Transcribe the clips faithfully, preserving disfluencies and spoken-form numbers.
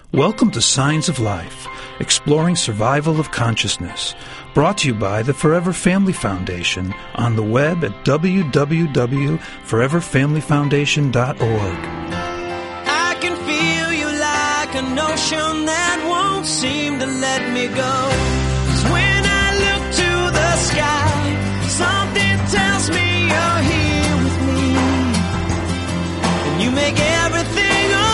Welcome to Signs of Life, exploring survival of consciousness, brought to you by the Forever Family Foundation on the web at w w w dot forever family foundation dot org. I can feel you like an ocean that won't seem to let me go. 'Cause when I look to the sky, something tells me you're here with me, and you make everything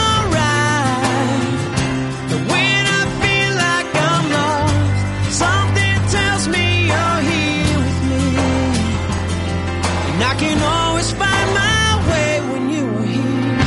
I can always find my way when you are here.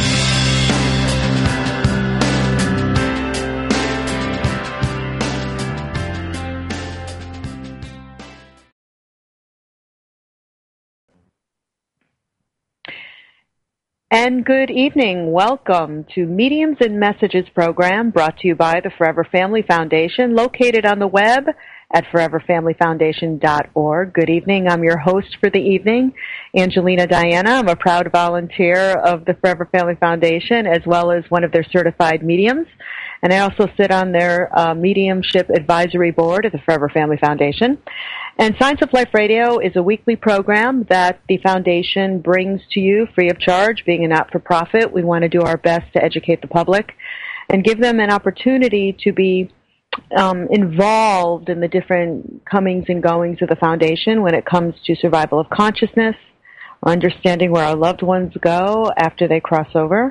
And good evening. Welcome to Mediums and Messages program brought to you by the Forever Family Foundation, located on the web at forever family foundation dot org. Good evening. I'm your host for the evening, Angelina Diana. I'm a proud volunteer of the Forever Family Foundation as well as one of their certified mediums. And I also sit on their uh, mediumship advisory board at the Forever Family Foundation. And Signs of Life Radio is a weekly program that the foundation brings to you free of charge. Being a not-for-profit, we want to do our best to educate the public and give them an opportunity to be Um, involved in the different comings and goings of the foundation when it comes to survival of consciousness, understanding where our loved ones go after they cross over.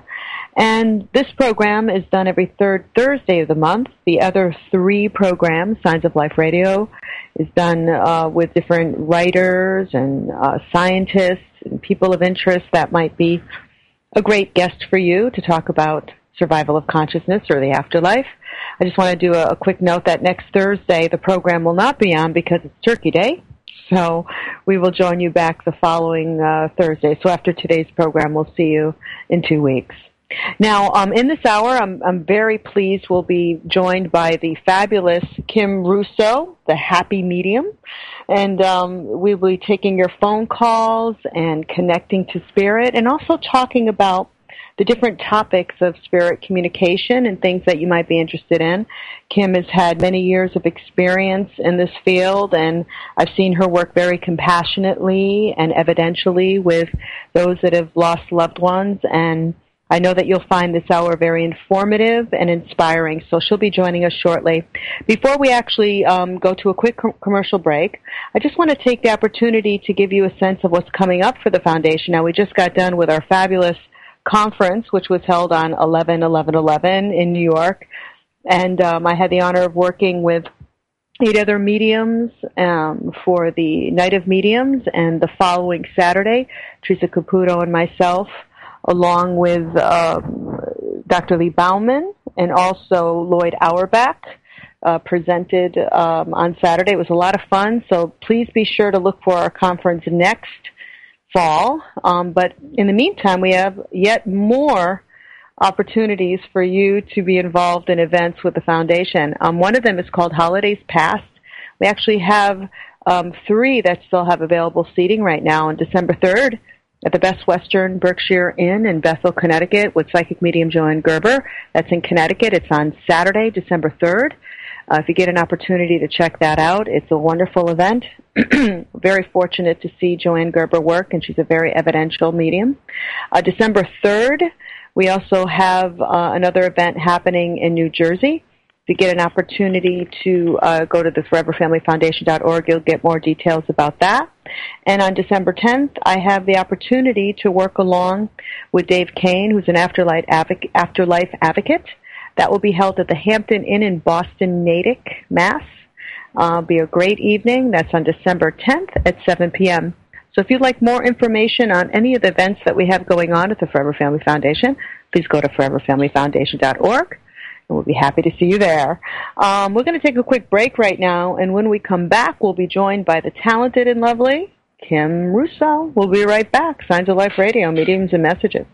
And this program is done every third Thursday of the month. The other three programs, Signs of Life Radio, is done uh, with different writers and uh, scientists and people of interest that might be a great guest for you to talk about survival of consciousness or the afterlife. I just want to do a, a quick note that next Thursday the program will not be on because it's Turkey Day. So we will join you back the following uh, Thursday. So after today's program, we'll see you in two weeks. Now, um, in this hour, I'm, I'm very pleased we'll be joined by the fabulous Kim Russo, the Happy Medium. And um, we will be taking your phone calls and connecting to spirit and also talking about the different topics of spirit communication and things that you might be interested in. Kim has had many years of experience in this field, and I've seen her work very compassionately and evidentially with those that have lost loved ones, and I know that you'll find this hour very informative and inspiring, so she'll be joining us shortly. Before we actually um, go to a quick com- commercial break, I just want to take the opportunity to give you a sense of what's coming up for the foundation. Now, we just got done with our fabulous conference, which was held on eleven eleven eleven in New York, and um, I had the honor of working with eight other mediums um, for the Night of Mediums, and the following Saturday, Teresa Caputo and myself, along with um, Doctor Lee Bauman and also Lloyd Auerbach, uh, presented um, on Saturday. It was a lot of fun, so please be sure to look for our conference next fall, um, but in the meantime, we have yet more opportunities for you to be involved in events with the foundation. Um, one of them is called Holidays Past. We actually have um, three that still have available seating right now. On December third, at the Best Western Berkshire Inn in Bethel, Connecticut, with psychic medium Joanne Gerber. That's in Connecticut. It's on Saturday, December third. Uh, if you get an opportunity to check that out, it's a wonderful event. Very fortunate to see Joanne Gerber work, and she's a very evidential medium. Uh, December third, we also have uh, another event happening in New Jersey. If you get an opportunity to uh, go to the forever family foundation dot org, you'll get more details about that. And on December tenth, I have the opportunity to work along with Dave Kane, who's an afterlife advocate. Afterlife advocate. That will be held at the Hampton Inn in Boston, Natick, Mass. Uh, it'll be a great evening. That's on December tenth at seven p.m. So if you'd like more information on any of the events that we have going on at the Forever Family Foundation, please go to forever family foundation dot org, and we'll be happy to see you there. Um, we're going to take a quick break right now, and when we come back, we'll be joined by the talented and lovely Kim Russo. We'll be right back. Signs of Life Radio, Mediums and Messages.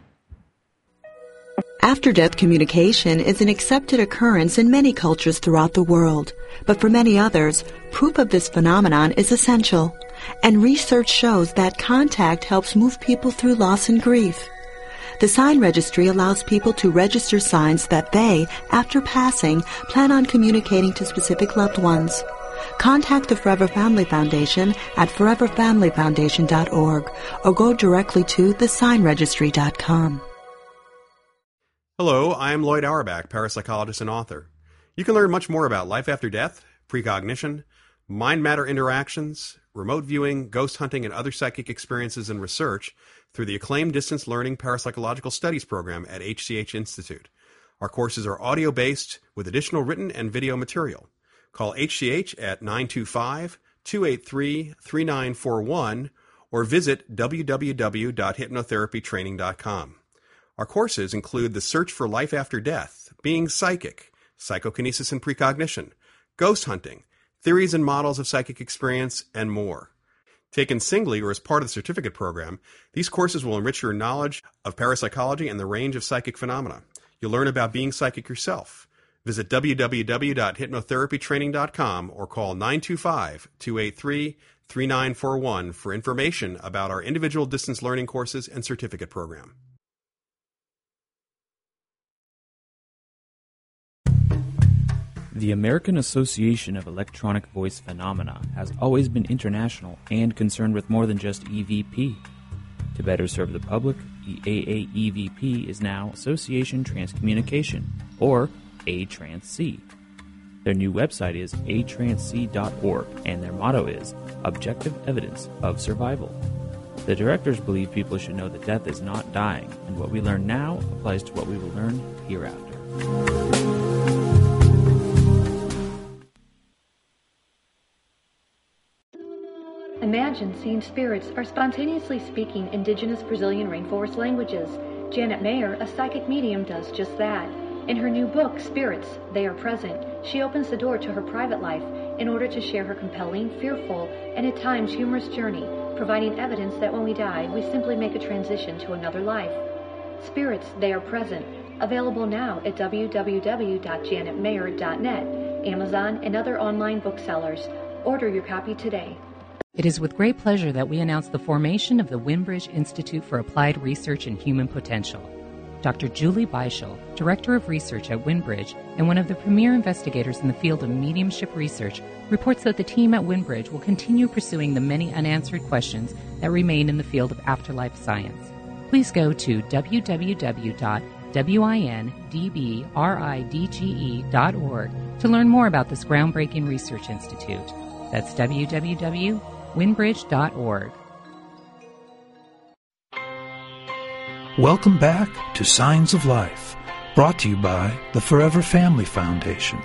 After-death communication is an accepted occurrence in many cultures throughout the world, but for many others, proof of this phenomenon is essential, and research shows that contact helps move people through loss and grief. The Sign Registry allows people to register signs that they, after passing, plan on communicating to specific loved ones. Contact the Forever Family Foundation at forever family foundation dot org or go directly to the sign registry dot com. Hello, I am Lloyd Auerbach, parapsychologist and author. You can learn much more about life after death, precognition, mind-matter interactions, remote viewing, ghost hunting, and other psychic experiences and research through the acclaimed Distance Learning Parapsychological Studies program at H C H Institute. Our courses are audio-based with additional written and video material. Call H C H at nine two five, two eight three, three nine four one or visit w w w dot hypnotherapy training dot com. Our courses include The Search for Life After Death, Being Psychic, Psychokinesis and Precognition, Ghost Hunting, Theories and Models of Psychic Experience, and more. Taken singly or as part of the certificate program, these courses will enrich your knowledge of parapsychology and the range of psychic phenomena. You'll learn about being psychic yourself. Visit w w w dot hypnotherapy training dot com or call nine two five, two eight three, three nine four one for information about our individual distance learning courses and certificate program. The American Association of Electronic Voice Phenomena has always been international and concerned with more than just E V P. To better serve the public, the A A E V P is now Association Transcommunication, or A Trans C. Their new website is a trans c dot org, and their motto is Objective Evidence of Survival. The directors believe people should know that death is not dying, and what we learn now applies to what we will learn hereafter. Imagine seeing spirits are spontaneously speaking indigenous Brazilian rainforest languages. Janet Mayer, a psychic medium, does just that. In her new book, Spirits, They Are Present, she opens the door to her private life in order to share her compelling, fearful, and at times humorous journey, providing evidence that when we die, we simply make a transition to another life. Spirits, They Are Present, available now at w w w dot janet mayer dot net, Amazon, and other online booksellers. Order your copy today. It is with great pleasure that we announce the formation of the Wimbridge Institute for Applied Research and Human Potential. Doctor Julie Beischel, Director of Research at Wimbridge and one of the premier investigators in the field of mediumship research, reports that the team at Wimbridge will continue pursuing the many unanswered questions that remain in the field of afterlife science. Please go to w w w dot windbridge dot org to learn more about this groundbreaking research institute. That's w w w dot windbridge dot org. Welcome back to Signs of Life, brought to you by the Forever Family Foundation.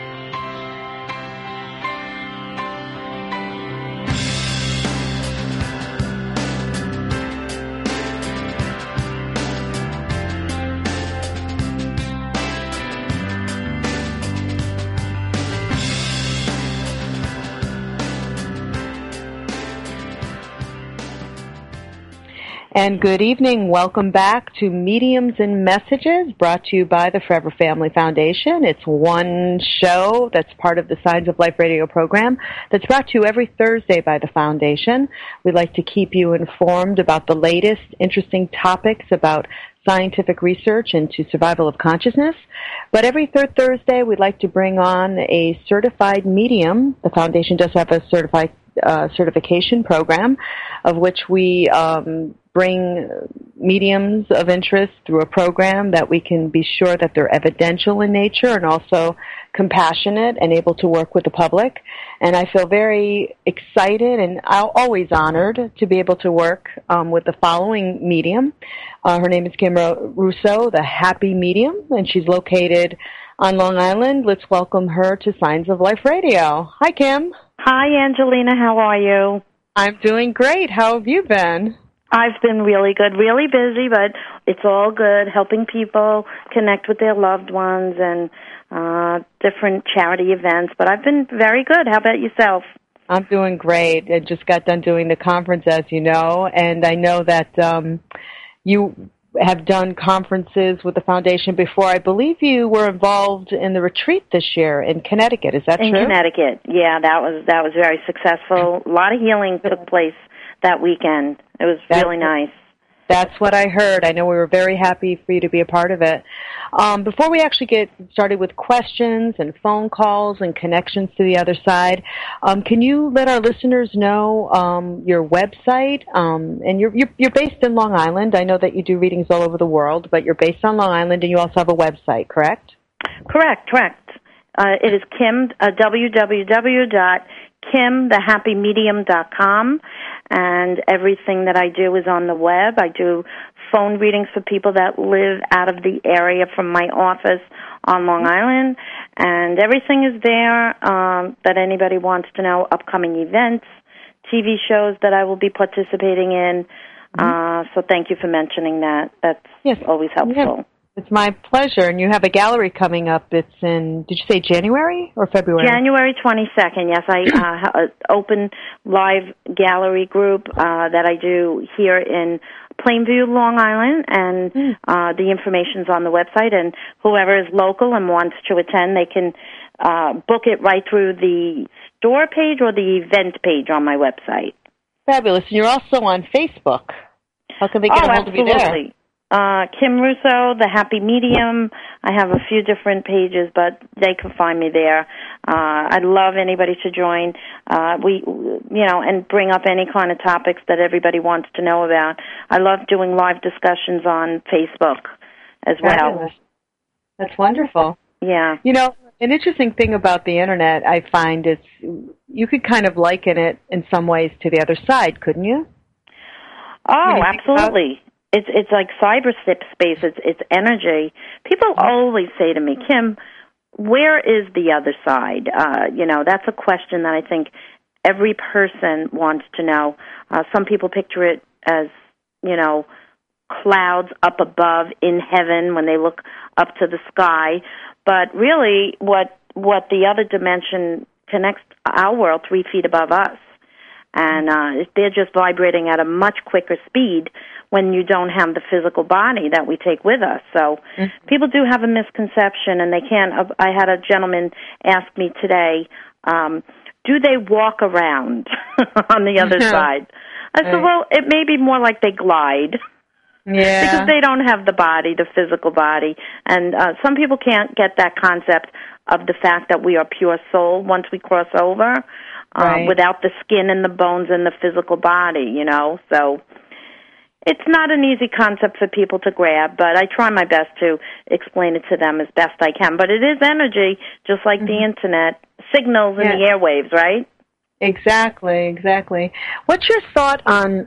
And good evening. Welcome back to Mediums and Messages, brought to you by the Forever Family Foundation. It's one show that's part of the Signs of Life radio program that's brought to you every Thursday by the Foundation. We'd like to keep you informed about the latest interesting topics about scientific research into survival of consciousness. But every third Thursday, we'd like to bring on a certified medium. The Foundation does have a certified uh, certification program, of which we um, bring mediums of interest through a program that we can be sure that they're evidential in nature and also compassionate and able to work with the public. And I feel very excited and always honored to be able to work um, with the following medium. Uh, her name is Kim Russo, the Happy Medium, and she's located on Long Island. Let's welcome her to Signs of Life Radio. Hi, Kim. Hi, Angelina. How are you? I'm doing great. How have you been? I've been really good, really busy, but it's all good, helping people connect with their loved ones and uh, different charity events. But I've been very good. How about yourself? I'm doing great. I just got done doing the conference, as you know, and I know that um, you have done conferences with the Foundation before. I believe you were involved in the retreat this year in Connecticut. Is that in true? In Connecticut, yeah, that was that was very successful. A lot of healing took place that weekend. It was That's really nice. That's what I heard. I know we were very happy for you to be a part of it. Um, before we actually get started with questions and phone calls and connections to the other side, um, can you let our listeners know um, your website? Um, and you're, you're you're based in Long Island. I know that you do readings all over the world, but you're based on Long Island, and you also have a website, correct? Correct, correct. Uh, it is Kim, uh, w w w dot kim the happy medium dot com, and everything that I do is on the web. I do phone readings for people that live out of the area from my office on Long Island, and everything is there um, that anybody wants to know, upcoming events, T V shows that I will be participating in. Mm-hmm. Uh, so thank you for mentioning that. That's yes. always helpful. Yeah. It's my pleasure. And you have a gallery coming up. It's in, did you say January or February? January twenty-second, yes. I uh, have an open live gallery group uh, that I do here in Plainview, Long Island, and mm. uh, the information's on the website. And whoever is local and wants to attend, they can uh, book it right through the store page or the event page on my website. Fabulous. And you're also on Facebook. How can they get oh, a hold absolutely. of you there? Uh, Kim Russo, The Happy Medium. I have a few different pages, but they can find me there. Uh, I'd love anybody to join. Uh, we, you know, and bring up any kind of topics that everybody wants to know about. I love doing live discussions on Facebook as well. Fabulous. That's wonderful. Yeah. You know, an interesting thing about the Internet, I find, is you could kind of liken it in some ways to the other side, couldn't you? Oh, you absolutely. It's it's like cyberspace. It's it's energy. People always say to me, Kim, where is the other side? Uh, you know, that's a question that I think every person wants to know. Uh, some people picture it as, you know, clouds up above in heaven when they look up to the sky. But really, what what the other dimension connects our world three feet above us. And uh, they're just vibrating at a much quicker speed when you don't have the physical body that we take with us. So mm-hmm. people do have a misconception, and they can't. Uh, I had a gentleman ask me today, um, do they walk around on the other side? I said, right. well, it may be more like they glide. Yeah. Because they don't have the body, the physical body. And uh, some people can't get that concept of the fact that we are pure soul once we cross over, um, right. without the skin and the bones and the physical body, you know. So it's not an easy concept for people to grab, but I try my best to explain it to them as best I can. But it is energy, just like mm-hmm. the Internet, signals yeah. in the airwaves, right? Exactly, exactly. What's your thought on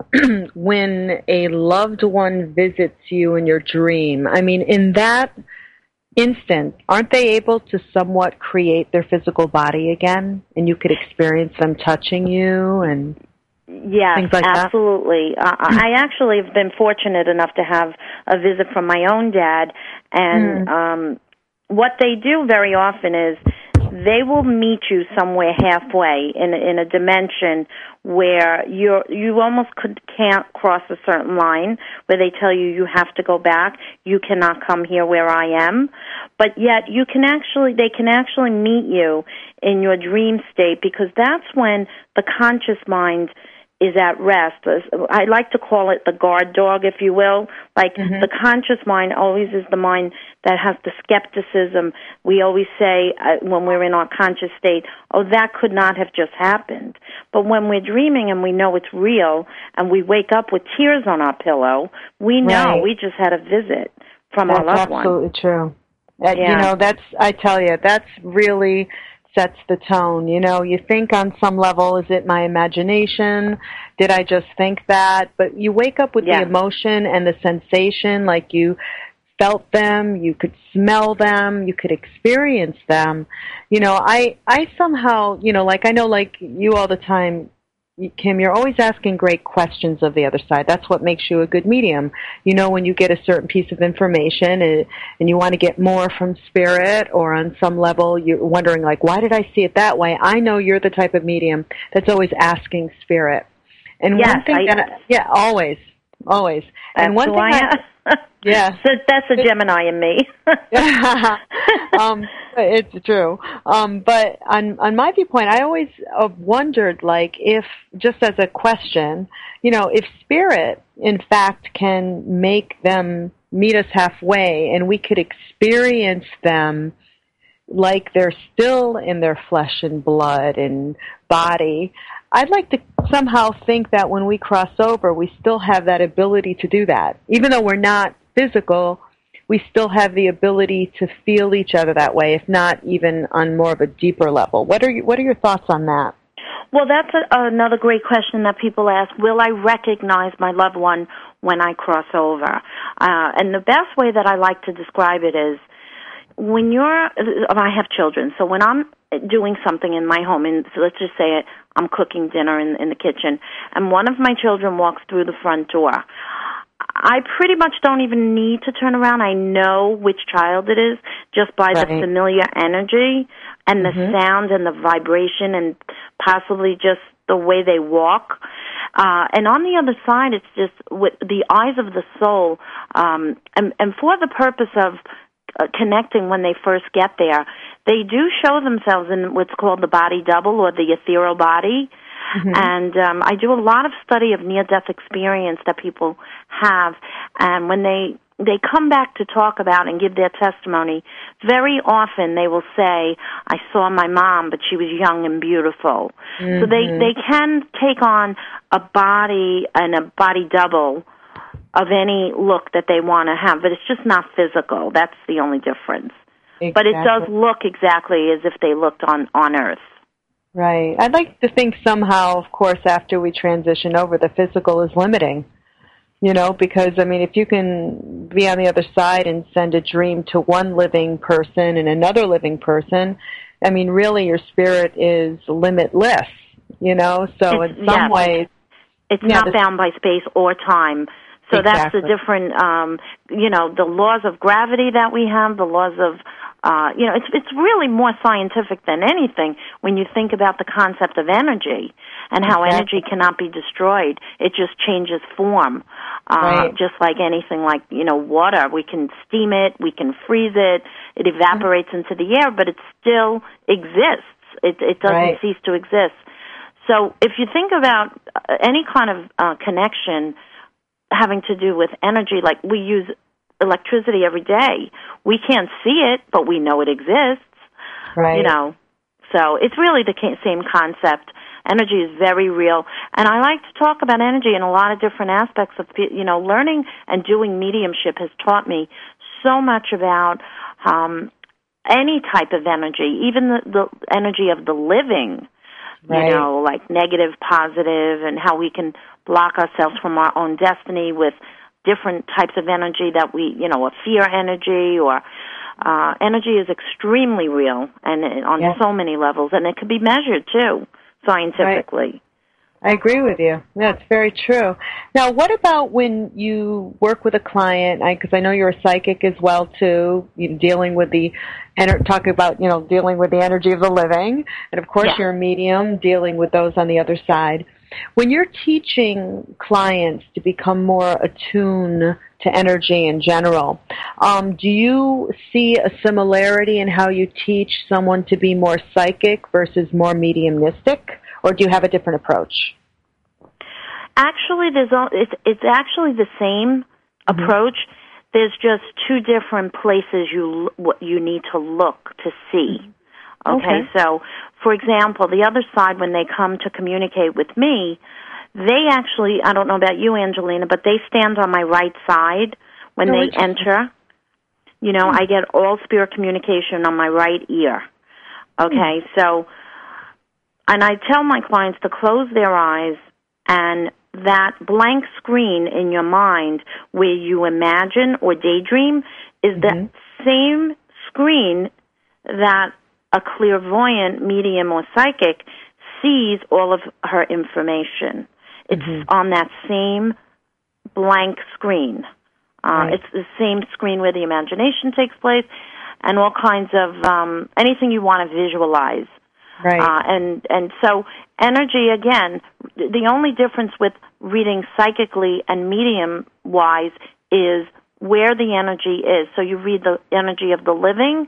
when a loved one visits you in your dream? I mean, in that instant, aren't they able to somewhat create their physical body again, and you could experience them touching you and yes, things like absolutely. Uh, I actually have been fortunate enough to have a visit from my own dad, and mm. um, what they do very often is they will meet you somewhere halfway in a, in a dimension where you're you almost could, can't cross a certain line, where they tell you you have to go back, you cannot come here where I am, but yet you can actually they can actually meet you in your dream state, because that's when the conscious mind is at rest. I like to call it the guard dog, if you will. Like mm-hmm. the conscious mind always is the mind that has the skepticism. We always say uh, when we're in our conscious state, oh, that could not have just happened. But when we're dreaming and we know it's real and we wake up with tears on our pillow, we know right. we just had a visit from that's our loved one. That's absolutely true. Uh, yeah. You know, that's, I tell you, that's really sets the tone. You know, you think on some level, is it my imagination? Did I just think that? But you wake up with yeah. the emotion and the sensation, like you felt them, you could smell them, you could experience them. You know, I, I somehow, you know, like I know like you all the time, Kim, you're always asking great questions of the other side. That's what makes you a good medium. You know, when you get a certain piece of information and, and you want to get more from spirit, or on some level you're wondering, like, why did I see it that way? I know you're the type of medium that's always asking spirit. And yes, one thing I, that, I, yeah, always, always. And one thing I, I yeah, so that's a Gemini in me. um, It's true. Um, but on, on my viewpoint, I always uh, wondered, like, if, just as a question, you know, if spirit, in fact, can make them meet us halfway and we could experience them like they're still in their flesh and blood and body, I'd like to somehow think that when we cross over, we still have that ability to do that. Even though we're not physical, we still have the ability to feel each other that way, if not even on more of a deeper level. What are you, what are your thoughts on that? Well, that's a, another great question that people ask. Will I recognize my loved one when I cross over? Uh, and the best way that I like to describe it is when you're, I have children, so when I'm doing something in my home, and so let's just say it, I'm cooking dinner in, in the kitchen, and one of my children walks through the front door, I pretty much don't even need to turn around. I know which child it is just by right. the familiar energy and the mm-hmm. sound and the vibration and possibly just the way they walk. Uh, and on the other side, it's just with the eyes of the soul, um, and, and for the purpose of uh, connecting when they first get there, they do show themselves in what's called the body double or the ethereal body. Mm-hmm. And um, I do a lot of study of near-death experience that people have, and when they they come back to talk about and give their testimony, very often they will say, I saw my mom, but she was young and beautiful. Mm-hmm. So they, they can take on a body and a body double of any look that they want to have, but it's just not physical. That's the only difference. Exactly. But it does look exactly as if they looked on, on Earth. Right. I'd like to think somehow, of course, after we transition over, the physical is limiting. You know, because, I mean, if you can be on the other side and send a dream to one living person and another living person, I mean, really your spirit is limitless, you know? So it's, in some yeah, ways... It's yeah, not the, bound by space or time. So exactly. that's the different, um, you know, the laws of gravity that we have, the laws of... Uh, you know, it's it's really more scientific than anything when you think about the concept of energy and how exactly. energy cannot be destroyed. It just changes form, uh, right. just like anything like, you know, water. We can steam it, we can freeze it, it evaporates mm-hmm. into the air, but it still exists. It, it doesn't right. cease to exist. So if you think about any kind of uh, connection having to do with energy, like we use electricity every day. We can't see it, but we know it exists. Right. You know, so it's really the same concept. Energy is very real, and I like to talk about energy in a lot of different aspects of, you know, learning and doing mediumship has taught me so much about um, any type of energy, even the, the energy of the living. Right. You know, like negative, positive, and how we can block ourselves from our own destiny with different types of energy that we, you know, a fear energy or uh, energy is extremely real and on yes. so many levels, and it can be measured too scientifically. Right. I agree with you. That's very true. Now, what about when you work with a client? Because I, I know you're a psychic as well too, you know, dealing with the ener- talking about you know dealing with the energy of the living, and of course yeah. you're a medium dealing with those on the other side. When you're teaching clients to become more attuned to energy in general, um, do you see a similarity in how you teach someone to be more psychic versus more mediumistic, or do you have a different approach? Actually, there's all, it's, it's actually the same mm-hmm. approach. There's just two different places you you need to look to see. Okay, okay. So, for example, the other side, when they come to communicate with me, they actually, I don't know about you, Angelina, but they stand on my right side when oh, they enter. You know, hmm. I get all spirit communication on my right ear. Okay, hmm. so, and I tell my clients to close their eyes, and that blank screen in your mind where you imagine or daydream is mm-hmm. the same screen that a clairvoyant, medium, or psychic sees all of her information. It's mm-hmm. on that same blank screen. Uh, right. It's the same screen where the imagination takes place and all kinds of, um, anything you want to visualize. Right. Uh, and, and so energy, again, the only difference with reading psychically and medium-wise is where the energy is. So you read the energy of the living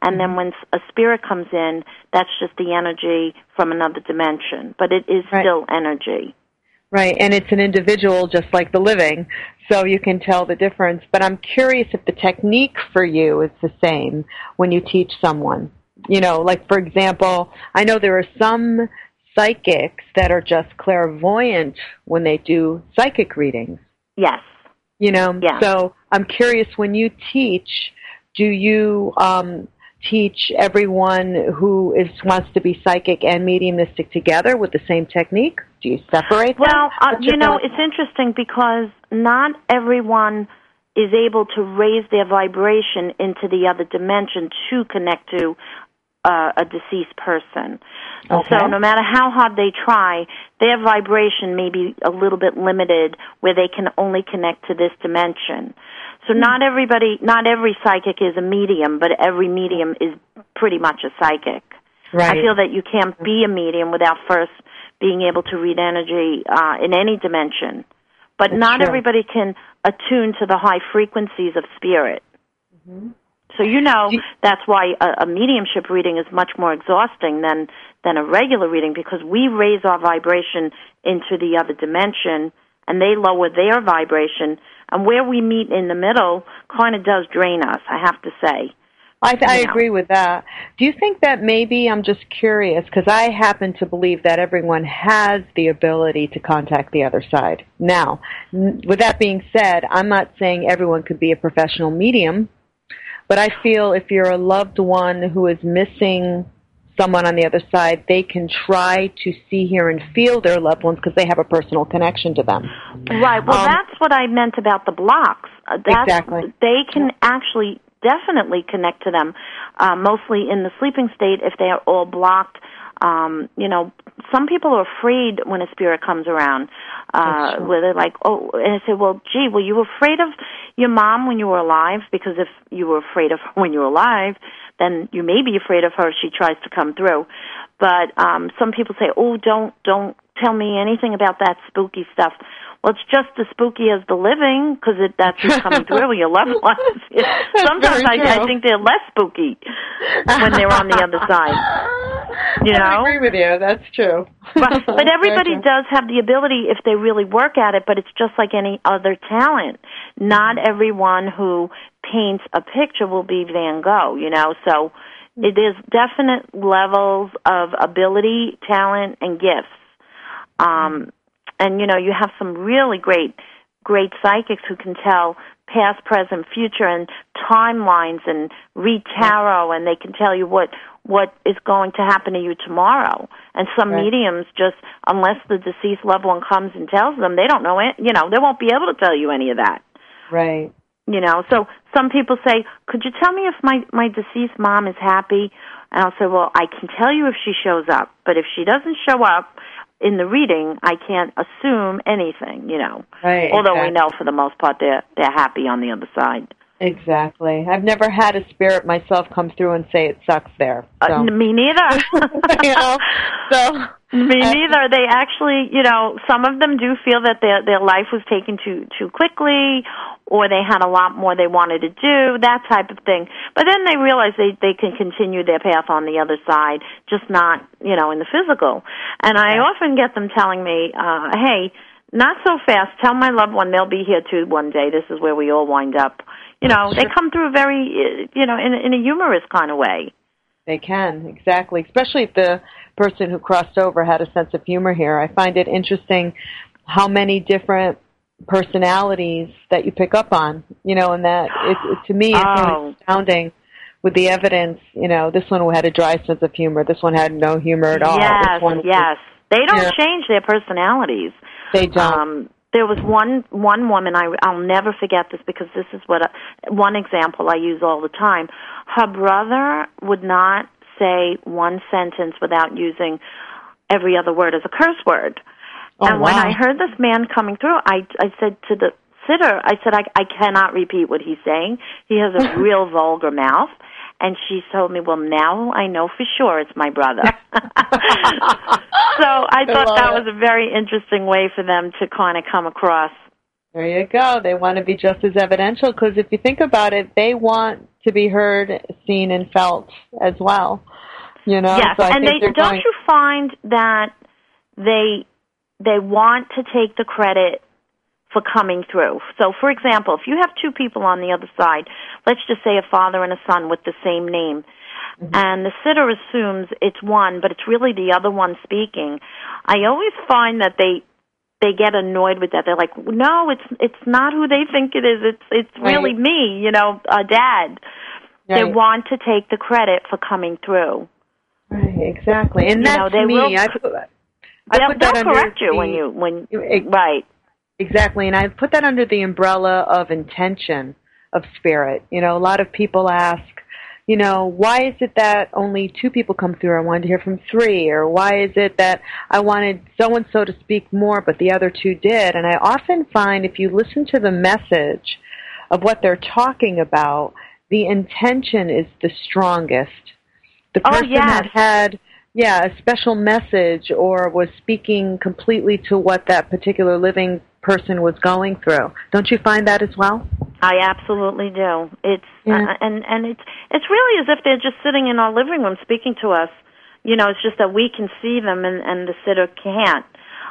and then when a spirit comes in, that's just the energy from another dimension. But it is right. still energy. Right, and it's an individual just like the living, so you can tell the difference. But I'm curious if the technique for you is the same when you teach someone. You know, like, for example, I know there are some psychics that are just clairvoyant when they do psychic readings. Yes. You know, yes. So I'm curious, when you teach, do you um, teach everyone who is wants to be psychic and mediumistic together with the same technique? Do you separate them? Well, uh, you know, it's interesting because not everyone is able to raise their vibration into the other dimension to connect to uh, a deceased person. Okay. So no matter how hard they try, their vibration may be a little bit limited where they can only connect to this dimension. So not everybody, not every psychic is a medium, but every medium is pretty much a psychic. Right. I feel that you can't be a medium without first being able to read energy uh, in any dimension. But That's not true. everybody can attune to the high frequencies of spirit. Mm-hmm. So you know that's why a, a mediumship reading is much more exhausting than, than a regular reading, because we raise our vibration into the other dimension, and they lower their vibration, and where we meet in the middle kind of does drain us, I have to say. I, th- I you know. agree with that. Do you think that maybe, I'm just curious, because I happen to believe that everyone has the ability to contact the other side. Now, n- with that being said, I'm not saying everyone could be a professional medium, but I feel if you're a loved one who is missing someone on the other side, they can try to see, hear, and feel their loved ones because they have a personal connection to them. Right. Well, Um, that's what I meant about the blocks. Uh, that's, Exactly. They can actually definitely connect to them, uh, mostly in the sleeping state if they are all blocked. Um, you know, some people are afraid when a spirit comes around, uh, where they're like, oh, and I say, well, gee, were you afraid of your mom when you were alive? Because if you were afraid of her when you were alive, then you may be afraid of her if she tries to come through. But um, some people say, oh, don't don't tell me anything about that spooky stuff. Well, it's just as spooky as the living, because that's who's coming through, your loved ones. Sometimes I, I think they're less spooky when they're on the other side. You know? I agree with you. That's true. But, but everybody does have the ability if they really work at it, but it's just like any other talent. Not everyone who paints a picture will be Van Gogh, you know? So it is definite levels of ability, talent, and gifts. Um And, you know, you have some really great, great psychics who can tell past, present, future, and timelines, and read tarot, and they can tell you what, what is going to happen to you tomorrow. And some Right. mediums just, unless the deceased loved one comes and tells them, they don't know it, you know, they won't be able to tell you any of that. Right. You know, so some people say, could you tell me if my, my deceased mom is happy? And I'll say, well, I can tell you if she shows up, but if she doesn't show up in the reading, I can't assume anything, you know. Right, Although exactly. we know for the most part they're they're happy on the other side. Exactly. I've never had a spirit myself come through and say it sucks there. So. Uh, me neither. you know, so me neither. They actually, you know, some of them do feel that their their life was taken too too quickly, or they had a lot more they wanted to do, that type of thing. But then they realize they they can continue their path on the other side, just not, you know, in the physical. And I Yeah. often get them telling me, uh, "Hey, not so fast. Tell my loved one they'll be here too one day. This is where we all wind up." You know, they come through very, you know, in, in a humorous kind of way. They can, exactly. Especially if the person who crossed over had a sense of humor here. I find it interesting how many different personalities that you pick up on, you know, and that, it, it, to me, it's Oh. really astounding with the evidence. You know, this one had a dry sense of humor. This one had no humor at all. Yes, this one yes. They don't Yeah. change their personalities. They don't. Um, there was one one woman, I, I'll never forget this because this is what a, one example I use all the time. Her brother would not say one sentence without using every other word as a curse word. Oh, and when wow. I heard this man coming through, I, I said to the sitter, I said, I, I cannot repeat what he's saying. He has a real vulgar mouth. And she told me, well, now I know for sure it's my brother. So I thought that was a very interesting way for them to kind of come across. There you go. They want to be just as evidential because if you think about it, they want to be heard, seen, and felt as well. You know, yes, so I and think they, don't going... you find that they they want to take the credit for coming through? So, for example, if you have two people on the other side, let's just say a father and a son with the same name, mm-hmm. and the sitter assumes it's one, but it's really the other one speaking. I always find that they they get annoyed with that. They're like, no, it's it's not who they think it is. It's it's really right. me, you know, uh, Dad. Right. They want to take the credit for coming through. Right, exactly, and you that's know, they me. Will, I put, I they'll, put that they'll under correct you the, when you when it, right. Exactly, and I put that under the umbrella of intention of spirit. You know, a lot of people ask, you know, why is it that only two people come through? I wanted to hear from three, or why is it that I wanted so-and-so to speak more, but the other two did? And I often find if you listen to the message of what they're talking about, the intention is the strongest. The person oh, yes. that had, yeah, a special message or was speaking completely to what that particular living person was going through. Don't you find that as well? I absolutely do. It's yeah. uh, and and it's it's really as if they're just sitting in our living room speaking to us. You know, it's just that we can see them and, and the sitter can't.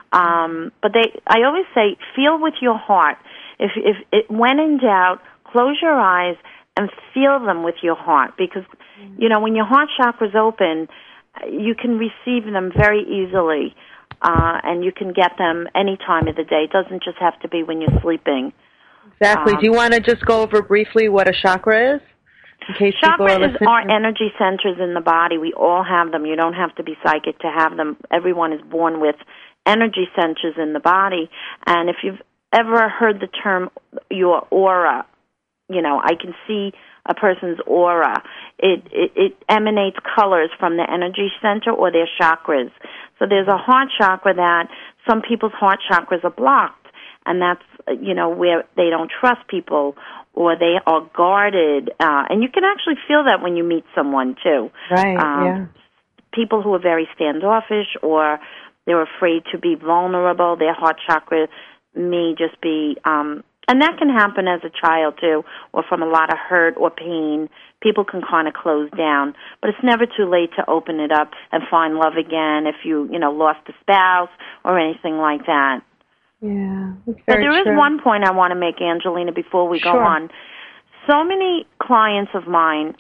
Um, but they, I always say, feel with your heart. If if it, when in doubt, close your eyes and feel them with your heart, because you know when your heart chakra's open, you can receive them very easily. Uh, and you can get them any time of the day. It doesn't just have to be when you're sleeping. Exactly. Um, Do you want to just go over briefly what a chakra is? In case people are chakra is listening? our energy centers in the body. We all have them. You don't have to be psychic to have them. Everyone is born with energy centers in the body. And if you've ever heard the term your aura, you know, I can see a person's aura. It, it, it emanates colors from the energy center or their chakras. So there's a heart chakra that some people's heart chakras are blocked, and that's, you know, where they don't trust people or they are guarded. Uh, and you can actually feel that when you meet someone, too. Right, um, yeah. People who are very standoffish or they're afraid to be vulnerable, their heart chakra may just be... Um, and that can happen as a child, too, or from a lot of hurt or pain. People can kind of close down. But it's never too late to open it up and find love again if you, you know, lost a spouse or anything like that. Yeah, that's But very there true. is one point I want to make, Angelina, before we go Sure. on. So many clients of mine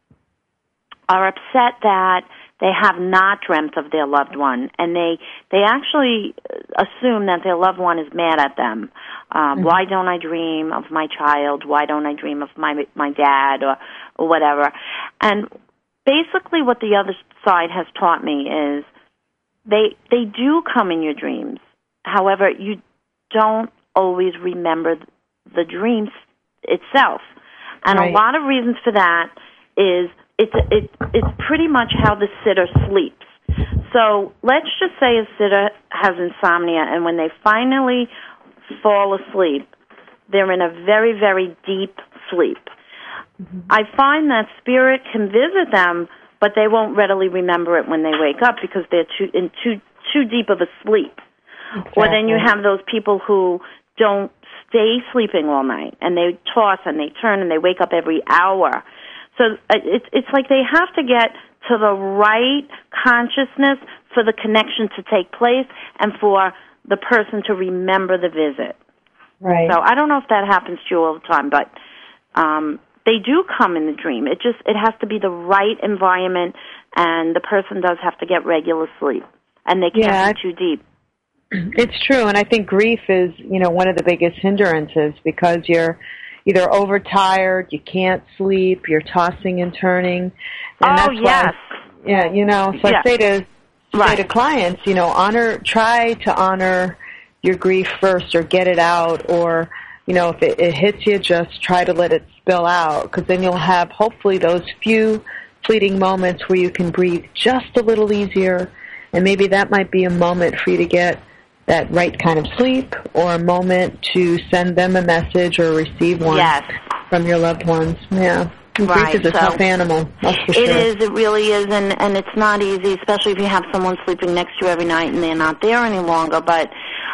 are upset that they have not dreamt of their loved one, and they they actually assume that their loved one is mad at them. Um, mm-hmm. Why don't I dream of my child? Why don't I dream of my my dad or, or whatever? And basically what the other side has taught me is they they do come in your dreams. However, you don't always remember the dream itself. And right. a lot of reasons for that is It's it, it's pretty much how the sitter sleeps. So let's just say a sitter has insomnia, and when they finally fall asleep, they're in a very, very deep sleep. Mm-hmm. I find that spirit can visit them, but they won't readily remember it when they wake up because they're too in too too deep of a sleep. Exactly. Or then you have those people who don't stay sleeping all night, and they toss and they turn and they wake up every hour. So it's it's like they have to get to the right consciousness for the connection to take place and for the person to remember the visit. Right. So I don't know if that happens to you all the time, but um, they do come in the dream. It just it has to be the right environment, and the person does have to get regular sleep, and they can't yeah, be too deep. It's true, and I think grief is, you know, one of the biggest hindrances because you're either overtired, you can't sleep, you're tossing and turning. And oh, that's yes. Why, yeah, you know, so yeah. I say to, right. say to clients, you know, honor, try to honor your grief first or get it out, or, you know, if it, it hits you, just try to let it spill out, because then you'll have hopefully those few fleeting moments where you can breathe just a little easier, and maybe that might be a moment for you to get that right kind of sleep, or a moment to send them a message or receive one yes. from your loved ones. Yeah. Right. Grief is a so tough animal, that's for it sure. It is, it really is, and, and it's not easy, especially if you have someone sleeping next to you every night and they're not there any longer. But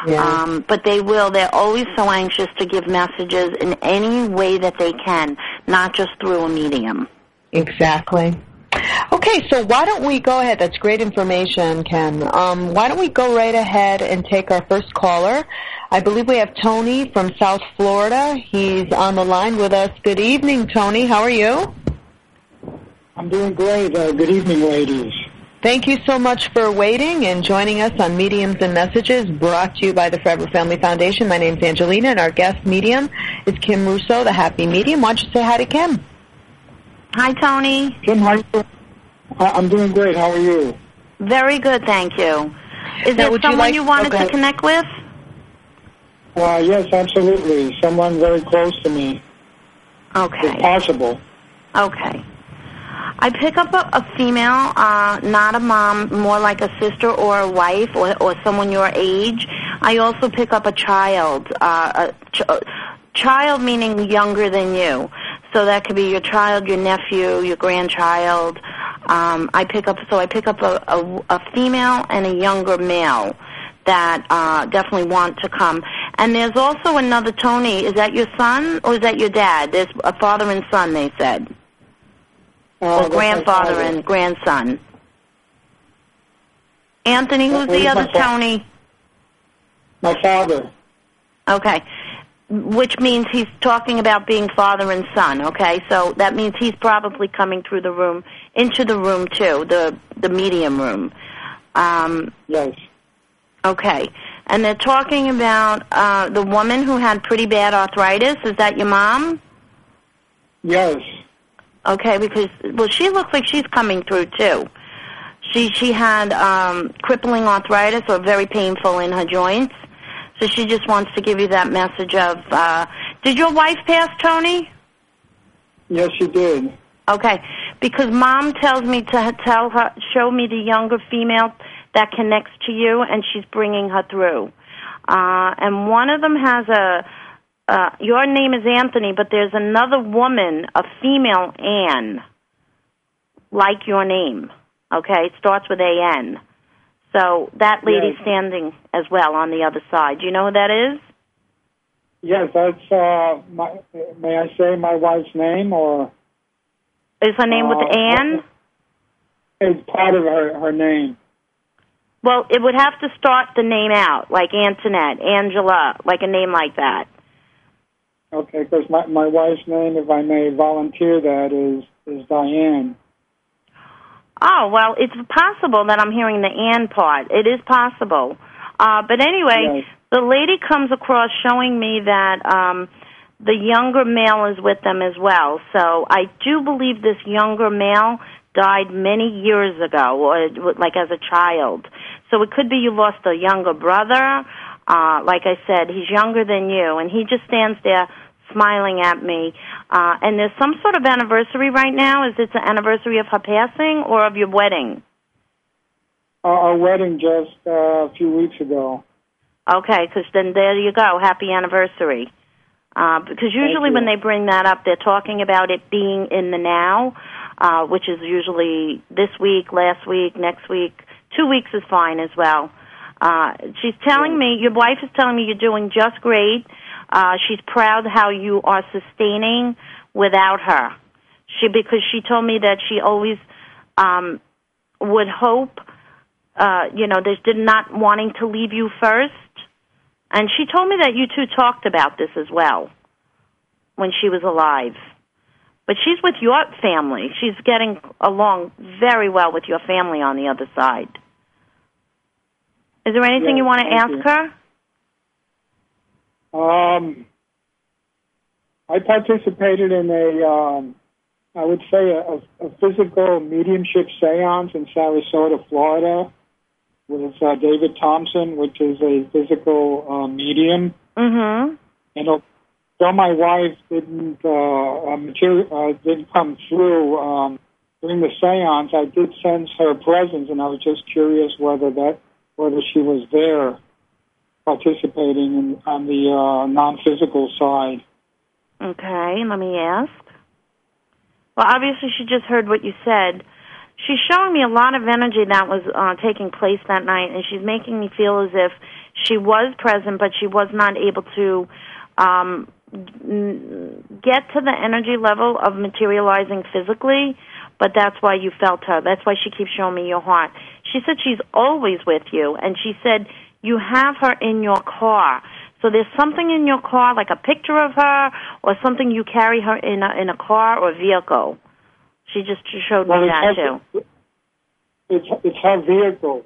Yeah. Um, but they will. They're always so anxious to give messages in any way that they can, not just through a medium. Exactly. Okay, so why don't we go ahead? That's great information, Ken. Um, why don't we go right ahead and take our first caller? I believe we have Tony from South Florida. He's on the line with us. Good evening, Tony. How are you? I'm doing great. Uh, good evening, ladies. Thank you so much for waiting and joining us on Mediums and Messages, brought to you by the Forever Family Foundation. My name's Angelina, and our guest medium is Kim Russo, the Happy Medium. Why don't you say hi to Kim? Hi, Tony. Kim, how are you? I'm doing great. How are you? Very good, thank you. Is Now, there would you someone like- you wanted okay. to connect with? Uh, yes, absolutely. Someone very close to me, if Okay. possible. Okay. I pick up a, a female, uh, not a mom, more like a sister or a wife or, or someone your age. I also pick up a child, uh, a ch- uh, child meaning younger than you. So that could be your child, your nephew, your grandchild. Um, I pick up, so I pick up a, a, a female and a younger male that uh, definitely want to come. And there's also another Tony. Is that your son or is that your dad? There's a father and son, they said. Uh, Or that's my grandfather father. and grandson. Anthony, who's Who's the my other fa- Tony? My father. Okay. Which means he's talking about being father and son, okay? So that means he's probably coming through the room, into the room too, the the medium room. Um, Yes. okay. And they're talking about uh, the woman who had pretty bad arthritis. Is that your mom? Yes. Okay, because, well, she looks like she's coming through too. She she had um, crippling arthritis or very painful in her joints. So she just wants to give you that message of, uh, did your wife pass, Tony? Yes, she did. Okay, because Mom tells me to tell her, show me the younger female that connects to you, and she's bringing her through. Uh, and one of them has a, uh, your name is Anthony, but there's another woman, a female Ann, like your name. Okay, it starts with A N. So that lady's Yes. standing as well on the other side. Do you know who that is? Yes, that's, uh, my, may I say my wife's name, or? Is her name with Uh, Ann? It's part of her, her name. Well, it would have to start the name out, like Antoinette, Angela, like a name like that. Okay, because my, my wife's name, if I may volunteer that, is, is Diane. Oh, well, it's possible that I'm hearing the Ann part. It is possible. Uh, but anyway, Yes. the lady comes across showing me that um, the younger male is with them as well. So I do believe this younger male died many years ago, or like as a child. So it could be you lost a younger brother. Uh, like I said, he's younger than you, and he just stands there smiling at me. Uh, and there's some sort of anniversary right now. Is it the anniversary of her passing or of your wedding? Uh, our wedding just uh, a few weeks ago. Okay, because then there you go. Happy anniversary. Uh, because usually you. when they bring that up, they're talking about it being in the now, uh, which is usually this week, last week, next week. Two weeks is fine as well. Uh, she's telling me, your wife is telling me you're doing just great. Uh, she's proud how you are sustaining without her. She because she told me that she always um, would hope, uh, you know, there's did not wanting to leave you first. And she told me that you two talked about this as well when she was alive. But she's with your family. She's getting along very well with your family on the other side. Is there anything Yes, you want to thank ask you. her? Um, I participated in a, um, I would say, a, a physical mediumship seance in Sarasota, Florida, with uh, David Thompson, which is a physical uh, medium. Mm-hmm. And though my wife didn't uh, material, uh, didn't come through um, during the seance, I did sense her presence, and I was just curious whether that whether she was there, participating in, on the uh, non-physical side. Okay, let me ask. Well, obviously she just heard what you said. she's showing me a lot of energy that was uh, taking place that night, and she's making me feel as if she was present, but she was not able to um, get to the energy level of materializing physically, but that's why you felt her. That's why she keeps showing me your heart. She said she's always with you, and she said you have her in your car. So there's something in your car, like a picture of her, or something you carry her in a, in a car or vehicle. She just showed well, me that, her, too. It's, it's her vehicle.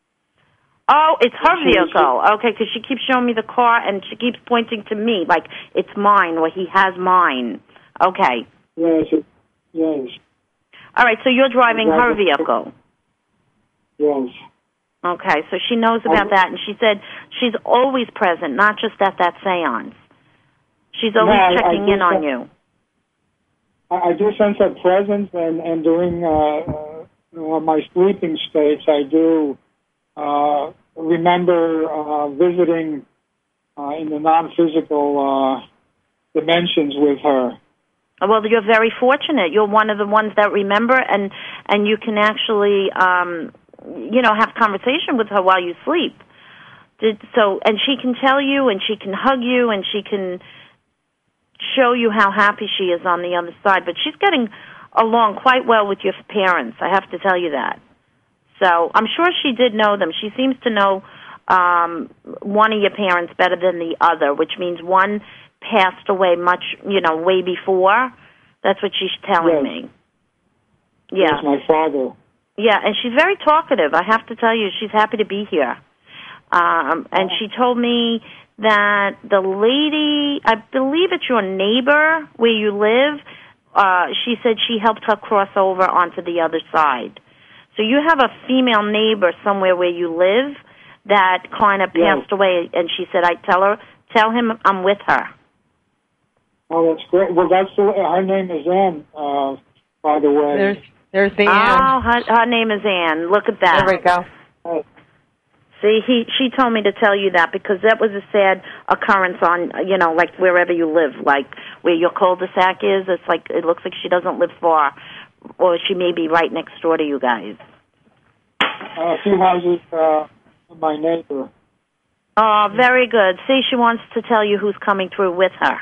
Oh, it's her vehicle. Okay, because she keeps showing me the car, and she keeps pointing to me, like it's mine, or he has mine. Okay. Yes, it, yes. All right, so you're driving her vehicle. Yes. Okay, so she knows about that, and she said she's always present, not just at that seance. She's always no, checking I, I in on sense, you. I, I do sense her presence, and, and during uh, uh, my sleeping states, I do uh, remember uh, visiting uh, in the non-physical uh, dimensions with her. Well, you're very fortunate. You're one of the ones that remember, and, and you can actually... Um, you know, have conversation with her while you sleep. Did, so, and she can tell you, and she can hug you, and she can show you how happy she is on the other side. But she's getting along quite well with your parents, I have to tell you that. So I'm sure she did know them. She seems to know um, one of your parents better than the other, which means one passed away much, you know, way before. That's what she's telling yes. me. Yeah. That's my father. Yeah, and she's very talkative. I have to tell you, she's happy to be here. Um, and she told me that the lady, I believe it's your neighbor where you live, uh, she said she helped her cross over onto the other side. So you have a female neighbor somewhere where you live that kind of passed yes. away, and she said, I tell her, tell him I'm with her. Oh, that's great. Well, that's the, her name is Ann, uh, by the way. There's There's the Oh, Ann. her, her name is Ann. Look at that. There we go. Oh. See, he she told me to tell you that because that was a sad occurrence on, you know, like wherever you live, like where your cul-de-sac is. It's like it looks like she doesn't live far, or she may be right next door to you guys. Uh, a few houses, uh, my neighbor. Oh, very good. See, she wants to tell you who's coming through with her.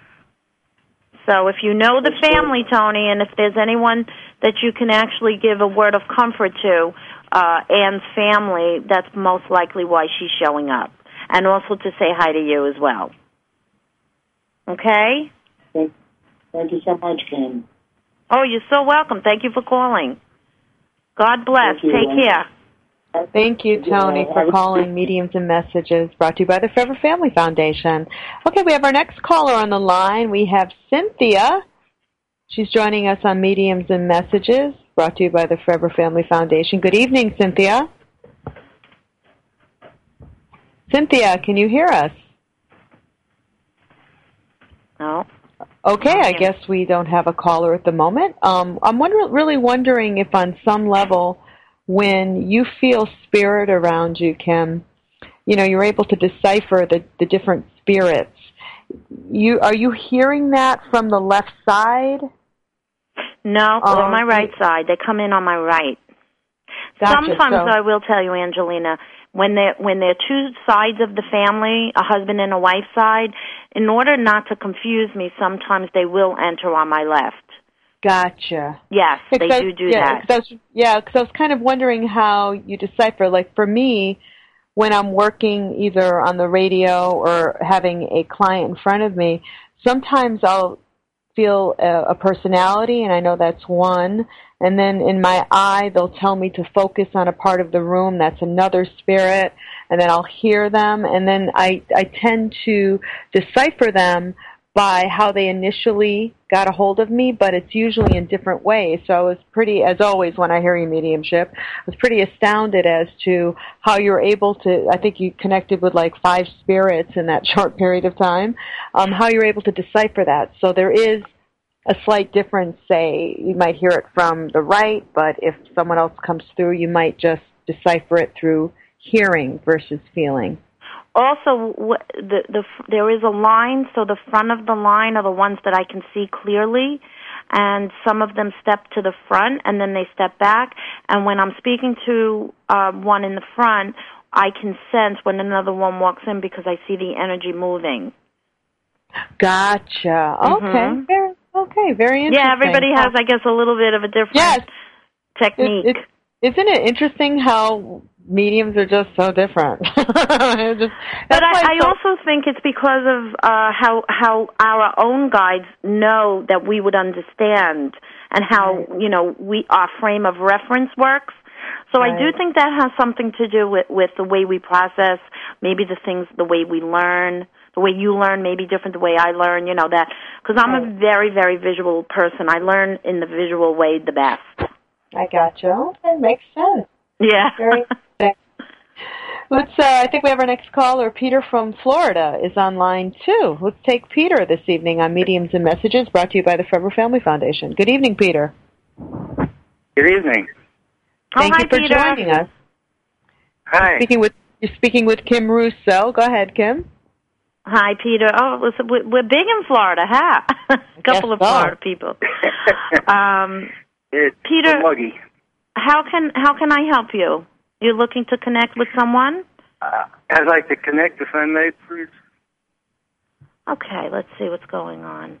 So if you know the family, Tony, and if there's anyone that you can actually give a word of comfort to, uh, Ann's family, that's most likely why she's showing up. And also to say hi to you as well. Okay? Thank, thank you so much, Kim. Oh, you're so welcome. Thank you for calling. God bless. Take care. Thank you, Tony, for calling Mediums and Messages, brought to you by the Forever Family Foundation. Okay, we have our next caller on the line. We have Cynthia. She's joining us on Mediums and Messages, brought to you by the Forever Family Foundation. Good evening, Cynthia. Cynthia, can you hear us? No. Okay, I guess we don't have a caller at the moment. Um, I'm wonder- really wondering if on some level, when you feel spirit around you, Kim, you know, you're able to decipher the, the different spirits. You are you hearing that from the left side? No, um, on my right side. They come in on my right. Gotcha, Sometimes so, I will tell you, Angelina, when they're, when they're two sides of the family, a husband and a wife side, in order not to confuse me, sometimes they will enter on my left. Gotcha. Yes, yeah, they do do do yeah, that. Cause I was, yeah, because I was kind of wondering how you decipher. Like for me, when I'm working either on the radio or having a client in front of me, sometimes I'll feel a, a personality, and I know that's one. And then in my eye, they'll tell me to focus on a part of the room. That's another spirit. And then I'll hear them, and then I, I tend to decipher them by how they initially got a hold of me, but it's usually in different ways. So I was pretty, as always, when I hear your mediumship, I was pretty astounded as to how you're able to, I think you connected with like five spirits in that short period of time, um, how you're able to decipher that. So there is a slight difference, say, you might hear it from the right, but if someone else comes through, you might just decipher it through hearing versus feeling. Also, the, the, there is a line, so the front of the line are the ones that I can see clearly, and some of them step to the front, and then they step back. And when I'm speaking to uh, one in the front, I can sense when another one walks in because I see the energy moving. Gotcha. Okay. Mm-hmm. Very, okay. Very interesting. Yeah, everybody has, I guess, a little bit of a different yes. technique. It, it, isn't it interesting how mediums are just so different? just, but I, I so also think it's because of uh, how how our own guides know that we would understand, and how right. you know we our frame of reference works. So right. I do think that has something to do with, with the way we process, maybe the things, the way we learn, the way you learn may be different the way I learn, you know, that, because I'm right. a very, very visual person. I learn in the visual way the best. I gotcha. Okay, makes sense. Yeah. Very Let's, uh, I think we have our next caller. Peter from Florida is on line two. Let's take Peter this evening on Mediums and Messages, brought to you by the Forever Family Foundation. Good evening, Peter. Good evening. Thank oh, you for Peter. joining us. Hi. You're speaking with, you're speaking with Kim Russo. Go ahead, Kim. Hi, Peter. Oh, listen, we're big in Florida, huh? A couple of so. Florida people. um, it's Peter, muggy. how can how can I help you? You're looking to connect with someone? Uh, I'd like to connect, if I may, please. Okay, let's see what's going on.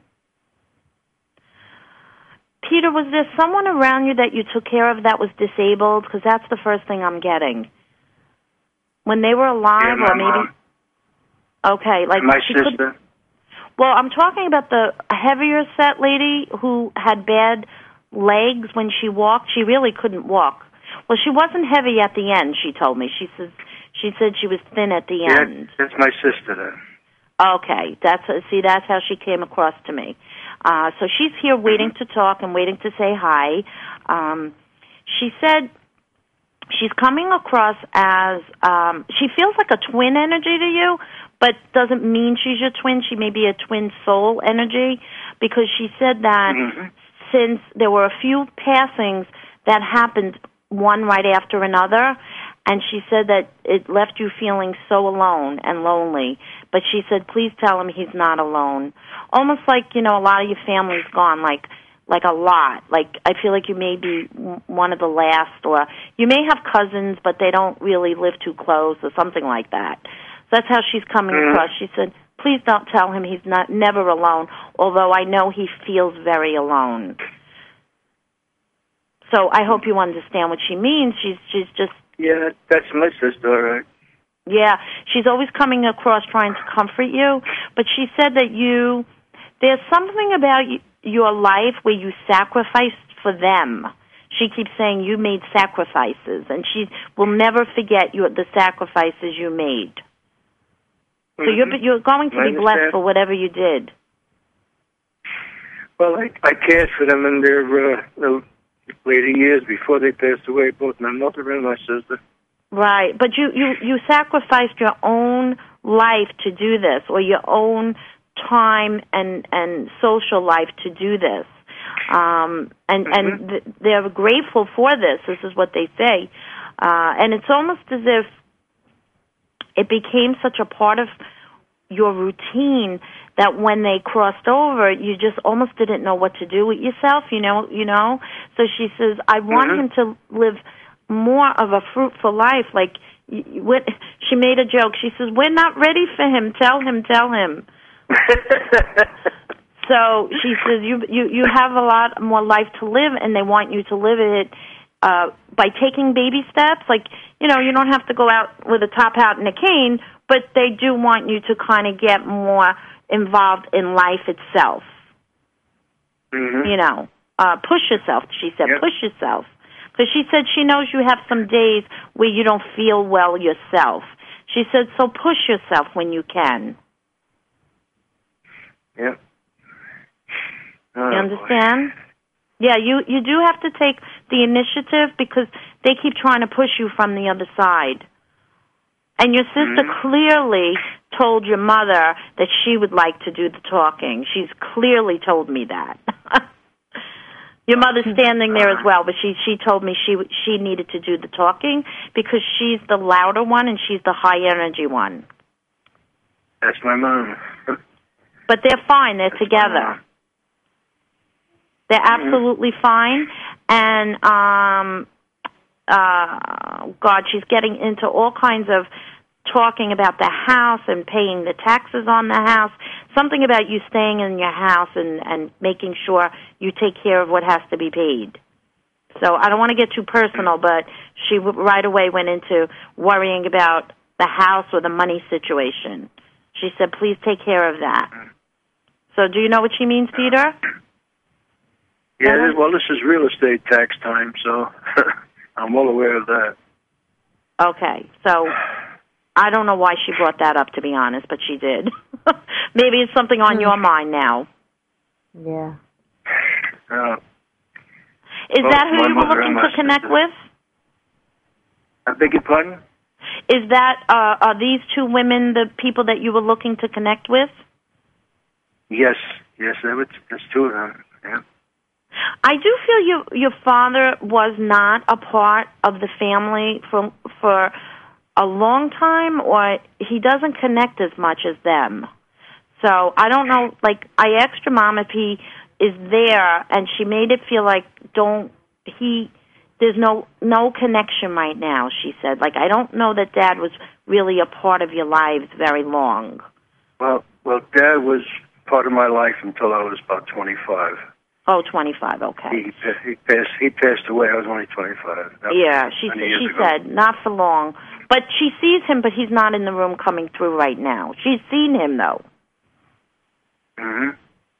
Peter, was there someone around you that you took care of that was disabled? Because that's the first thing I'm getting. When they were alive, yeah, my or maybe... Mom. Okay, like... My she sister. Could... Well, I'm talking about the heavier set lady who had bad legs when she walked. She really couldn't walk. Well, she wasn't heavy at the end, she told me. She says she said she was thin at the yeah, end. That's my sister, then. Okay, that's see, that's how she came across to me. Uh, so she's here waiting to talk and waiting to say hi. Um, she said she's coming across as, um, she feels like a twin energy to you, but doesn't mean she's your twin. She may be a twin soul energy, because she said that mm-hmm. since there were a few passings that happened one right after another, and she said that it left you feeling so alone and lonely. But she said, please tell him he's not alone. Almost like, you know, a lot of your family's gone, like like a lot. Like, I feel like you may be one of the last, or you may have cousins, but they don't really live too close, or something like that. So that's how she's coming mm-hmm. across. She said, please don't tell him he's not never alone, although I know he feels very alone. So I hope you understand what she means. She's she's just... Yeah, that's my sister, all right. Yeah, she's always coming across trying to comfort you, but she said that you, there's something about you, your life where you sacrificed for them. She keeps saying you made sacrifices, and she will never forget your, the sacrifices you made. Mm-hmm. So you're you're going to I be understand. blessed for whatever you did. Well, I, I cared for them in their uh, later years before they passed away, both my mother and my sister. Right, but you, you, you sacrificed your own life to do this, or your own time and, and social life to do this. Um, and mm-hmm. and th- they're grateful for this. This is what they say. Uh, and it's almost as if it became such a part of your routine that when they crossed over, you just almost didn't know what to do with yourself, you know, you know? So she says, I want mm-hmm. him to live more of a fruitful life. Like, when, she made a joke. She says, we're not ready for him. Tell him, tell him. So she says, you, you, you have a lot more life to live, and they want you to live it uh, by taking baby steps. Like, you know, you don't have to go out with a top hat and a cane, but they do want you to kind of get more involved in life itself. Mm-hmm. You know, uh, push yourself, she said, yep. push yourself. Because she said she knows you have some days where you don't feel well yourself. She said, so push yourself when you can. Yeah. Oh, you understand? Boy. Yeah, you, you do have to take the initiative, because they keep trying to push you from the other side. And your sister mm-hmm. clearly told your mother that she would like to do the talking. She's clearly told me that. Your mother's standing there as well, but she she told me she she needed to do the talking because she's the louder one and she's the high energy one. That's my mom. But they're fine. They're That's together. They're absolutely mm-hmm. fine. And, um, uh, God, she's getting into all kinds of talking about the house and paying the taxes on the house. Something about you staying in your house and, and making sure you take care of what has to be paid. So I don't want to get too personal, but she right away went into worrying about the house or the money situation. She said, please take care of that. So do you know what she means, Peter? Yeah, well, this is real estate tax time, so I'm well aware of that. Okay, so I don't know why she brought that up, to be honest, but she did. Maybe it's something on your mind now. Yeah. Uh, is well, that who you were looking to connect sister. with? I beg your pardon? Is that, uh, are these two women the people that you were looking to connect with? Yes, yes, there's two of them, yeah. I do feel you, your father was not a part of the family for for a long time, or he doesn't connect as much as them. So I don't know, like, I asked your mom if he is there, and she made it feel like don't, he, there's no, no connection right now, she said. Like, I don't know that Dad was really a part of your lives very long. Well, well, Dad was part of my life until I was about twenty-five. Oh, twenty-five, okay. He, he passed He passed away. I was only twenty-five. Yeah, she, she said, not for long. But she sees him, but he's not in the room coming through right now. She's seen him, though. Mm-hmm.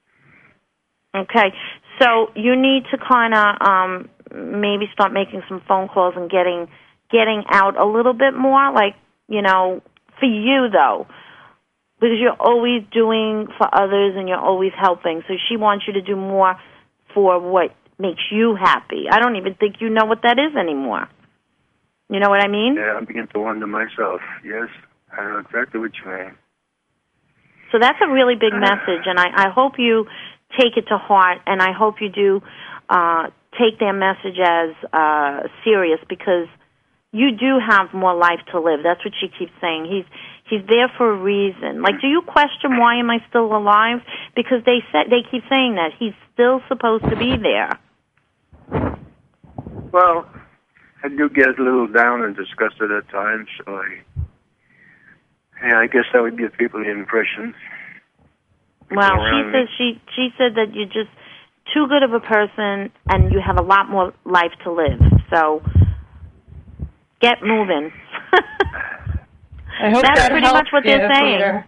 Okay, so you need to kind of um, maybe start making some phone calls and getting getting out a little bit more, like, you know, for you, though. Because you're always doing for others and you're always helping. So she wants you to do more for what makes you happy. I don't even think you know what that is anymore. You know what I mean? Yeah, I begin to wonder myself. Yes, I know exactly what you mean. So that's a really big message, and I, I hope you take it to heart, and I hope you do uh, take their message as uh, serious, because you do have more life to live. That's what she keeps saying. He's he's there for a reason. Like, do you question why am I still alive? Because they said they keep saying that he's still supposed to be there. Well, I do get a little down and disgusted at times, so I, yeah, I guess that would give people the impression. Well, she says she she said that you're just too good of a person and you have a lot more life to live. So get moving. I hope That's that pretty much what they're saying. Peter.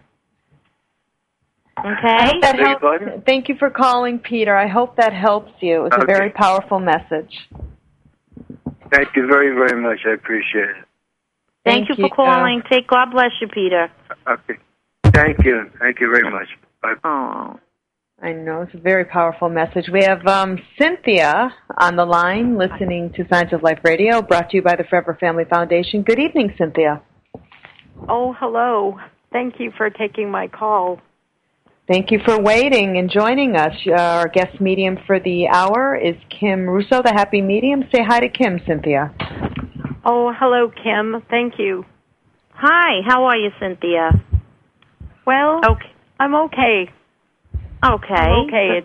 Okay. That helps. Thank you for calling, Peter. I hope that helps you. It's okay. A very powerful message. Thank you very, very much. I appreciate it. Thank, Thank you for you. calling. Take God bless you, Peter. Okay. Thank you. Thank you very much. Bye. Oh. I know. It's a very powerful message. We have um, Cynthia on the line listening to Signs of Life Radio, brought to you by the Forever Family Foundation. Good evening, Cynthia. Oh, hello. Thank you for taking my call. Thank you for waiting and joining us. Uh, our guest medium for the hour is Kim Russo, the Happy Medium. Say hi to Kim, Cynthia. Oh, hello, Kim. Thank you. Hi. How are you, Cynthia? Well, okay. I'm okay. Okay. I'm okay. It's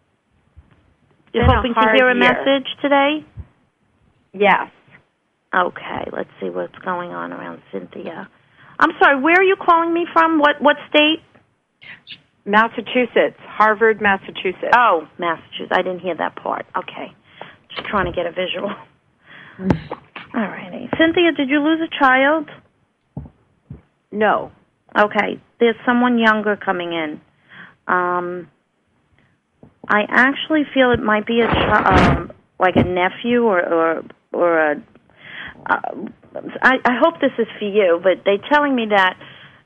You're hoping to hear a year. message today? Yes. Okay. Let's see what's going on around Cynthia. I'm sorry. Where are you calling me from? What what state? Massachusetts, Harvard, Massachusetts. Oh, Massachusetts. I didn't hear that part. Okay. Just trying to get a visual. All righty. Cynthia, did you lose a child? No. Okay. There's someone younger coming in. Um, I actually feel it might be a chi- um, like a nephew or or, or a. Uh, I, I hope this is for you, but they're telling me that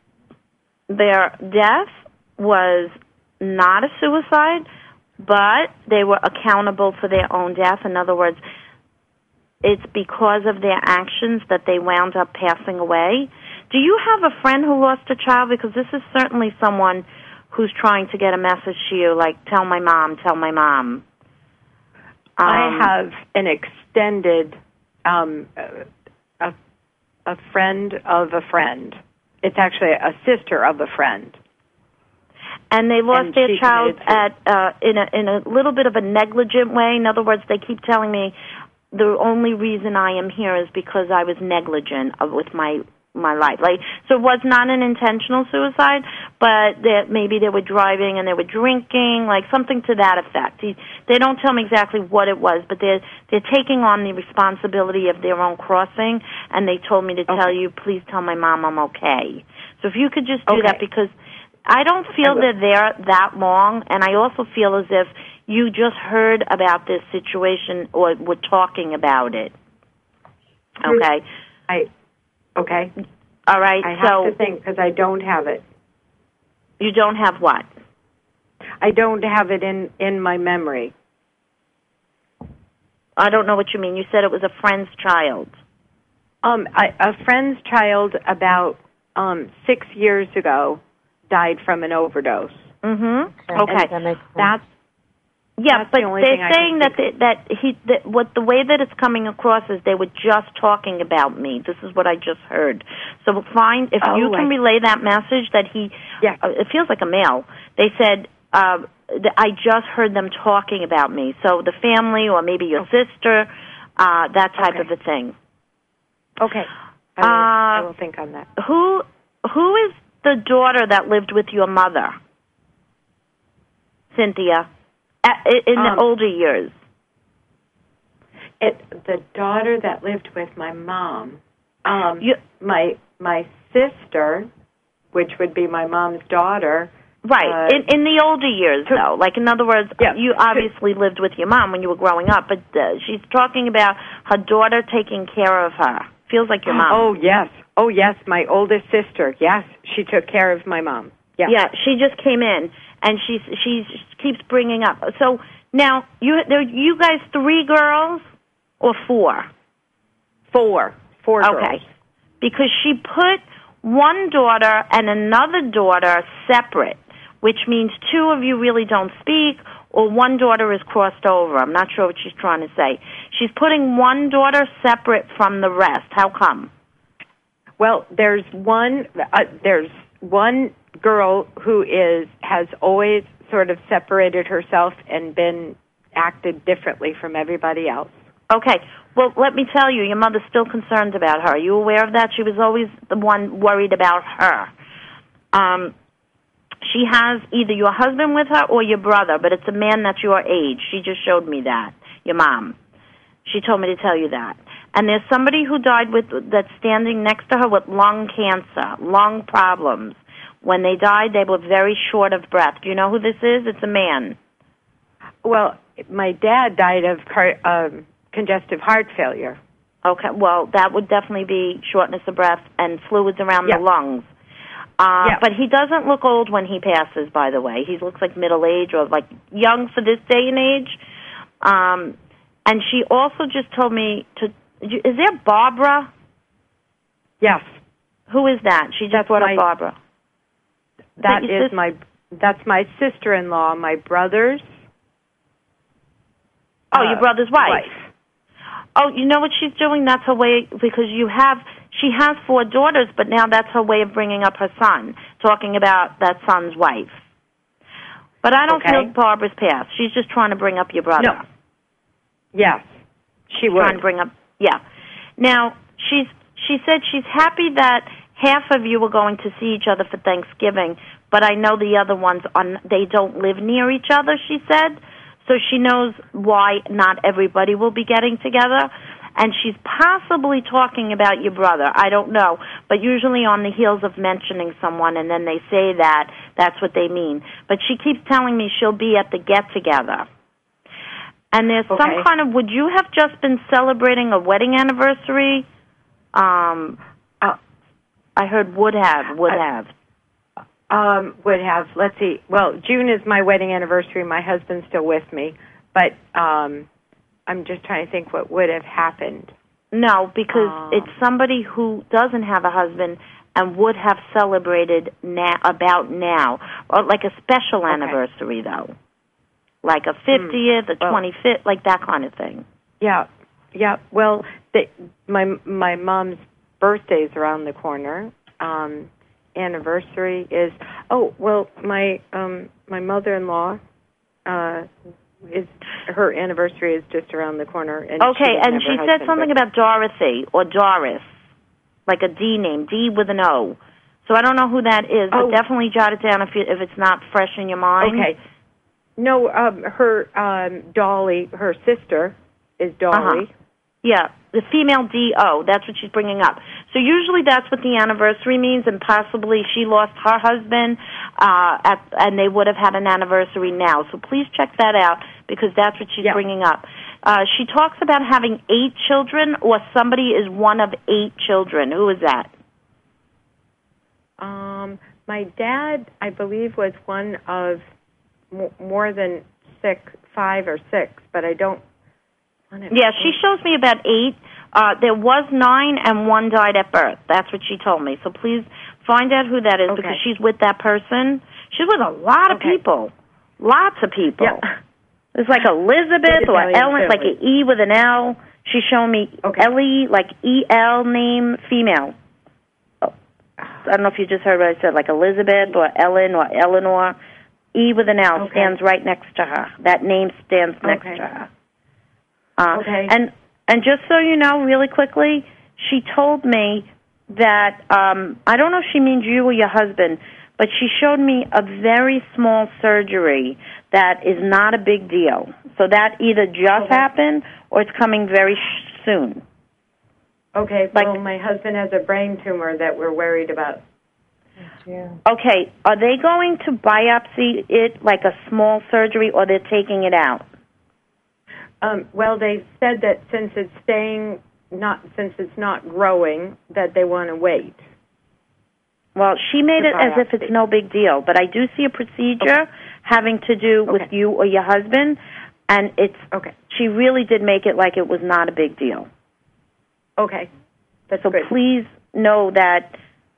their death was not a suicide, but they were accountable for their own death. In other words, it's because of their actions that they wound up passing away. Do you have a friend who lost a child? Because this is certainly someone who's trying to get a message to you, like, tell my mom, tell my mom. Um, I have an extended, um, a, a friend of a friend. It's actually a sister of a friend. And they lost And their she child committed at uh, in a in a little bit of a negligent way. In other words, they keep telling me the only reason I am here is because I was negligent of, with my my life. Like, so it was not an intentional suicide, but that maybe they were driving and they were drinking, like something to that effect. He, they don't tell me exactly what it was, but they're they're taking on the responsibility of their own crossing. And they told me to Okay. tell you, please tell my mom I'm okay. So if you could just do Okay. that, because I don't feel they're there that long, and I also feel as if you just heard about this situation or were talking about it. Okay? I, okay. All right, I have so to think because I don't have it. you don't have what? I don't have it in, in my memory. I don't know what you mean. You said it was a friend's child. Um, I, a friend's child about um, six years ago died from an overdose. Mm-hmm. And Okay. That makes sense. That's Yeah, That's but the only they're thing I saying can that they, that he that what the way that it's coming across is they were just talking about me. This is what I just heard. So fine, if Oh, you can I- relay that message that he, Yeah. uh, it feels like a male. They said uh, th- I just heard them talking about me. So the family or maybe your sister, uh, that type Okay. of a thing. okay. I will, I Uh, will think on that. Who who is the daughter that lived with your mother, Cynthia, at, in the Um, older years? It the daughter that lived with my mom. Um, You, my my sister, which would be my mom's daughter. Right. Uh, in in the older years, though. Like, in other words, Yeah. you obviously lived with your mom when you were growing up, but uh, she's talking about her daughter taking care of her. Feels like your mom. Oh yes, oh yes, my oldest sister. Yes, she took care of my mom. Yeah. Yeah, she just came in, and she she keeps bringing up. So now, you there, you guys three girls or four? Four, four girls. Okay. Because she put one daughter and another daughter separate, which means two of you really don't speak, or one daughter is crossed over. I'm not sure what she's trying to say. She's putting one daughter separate from the rest. How come? Well, there's one. Uh, there's one girl who is has always sort of separated herself and been acted differently from everybody else. Okay. Well, let me tell you, your mother's still concerned about her. Are you aware of that? She was always the one worried about her. Um, she has either your husband with her or your brother, but it's a man that's your age. She just showed me that, your mom. She told me to tell you that. And there's somebody who died with that's standing next to her with lung cancer, lung problems. When they died, they were very short of breath. Do you know who this is? It's a man. Well, my dad died of heart, um, congestive heart failure. Okay, well, that would definitely be shortness of breath and fluids around Yeah. the lungs. Uh, Yeah. But he doesn't look old when he passes, by the way. He looks like middle age or like young for this day and age. Um, and she also just told me to. Is there Barbara? Yes, Who is that? She just That's brought my- up Barbara. that your is sis- my that's my sister-in-law, my brother's. Oh, uh, your brother's wife. wife. Oh, you know what she's doing? That's her way, because you have, she has four daughters, but now that's her way of bringing up her son, talking about that son's wife. But I don't Okay. feel Barbara's past. She's just trying to bring up your brother. No. Yes, she Trying to would. bring up, yeah. Now, she's, she said she's happy that half of you are going to see each other for Thanksgiving, but I know the other ones, are, they don't live near each other, she said. So she knows why not everybody will be getting together. And she's possibly talking about your brother. I don't know. But usually on the heels of mentioning someone and then they say that, that's what they mean. But she keeps telling me she'll be at the get-together. And there's some Okay. kind of, would you have just been celebrating a wedding anniversary? Um, Uh, I heard would have, would I- have. Um, would have. Let's see. Well, June is my wedding anniversary. My husband's still with me, but um, I'm just trying to think what would have happened. No, because Um, it's somebody who doesn't have a husband and would have celebrated now, about now, or like a special Okay. anniversary, though, like a fiftieth, a Well- twenty-fifth, like that kind of thing. Yeah, yeah. Well, the, my my mom's birthday's around the corner. Um, anniversary is Oh, well, my um, my mother-in-law, uh, is her anniversary is just around the corner. And okay, she and she said something about Dorothy or Doris, like a D name, D with an O. So I don't know who that is, oh. but definitely jot it down if you, if it's not fresh in your mind. Okay. No, um, her um, Dolly, her sister is Dolly. Uh-huh. Yeah, the female D O, that's what she's bringing up. So usually that's what the anniversary means, and possibly she lost her husband, uh, at, and they would have had an anniversary now. So please check that out, because that's what she's yep. bringing up. Uh, she talks about having eight children, or somebody is one of eight children. Who is that? Um, my dad, I believe, was one of m- more than six, five or six, but I don't. Yeah, she shows me about eight. Uh, there was nine, and one died at birth. That's what she told me. So please find out who that is, okay. because she's with that person. She's with a lot of okay. people, lots of people. Yeah. It's like Elizabeth or Ellen, like an E with an L. She's showing me okay. Ellie, like E L name, female. Oh, I don't know if you just heard what I said, like Elizabeth or Ellen or Eleanor. E with an L okay. stands right next to her. That name stands next okay. to her. Uh, okay. And and just so you know, really quickly, she told me that, um, I don't know if she means you or your husband, but she showed me a very small surgery that is not a big deal. So that either just okay. happened or it's coming very sh- soon. Okay, like, well, my husband has a brain tumor that we're worried about. Yeah. Okay, are they going to biopsy it like a small surgery, or they're taking it out? Um, well, they said that since it's staying, not since it's not growing, that they want to wait. Well, she made it as if it's no big deal, but I do see a procedure okay. having to do okay. with you or your husband, and it's okay. She really did make it like it was not a big deal. Okay, that's so good. Please know that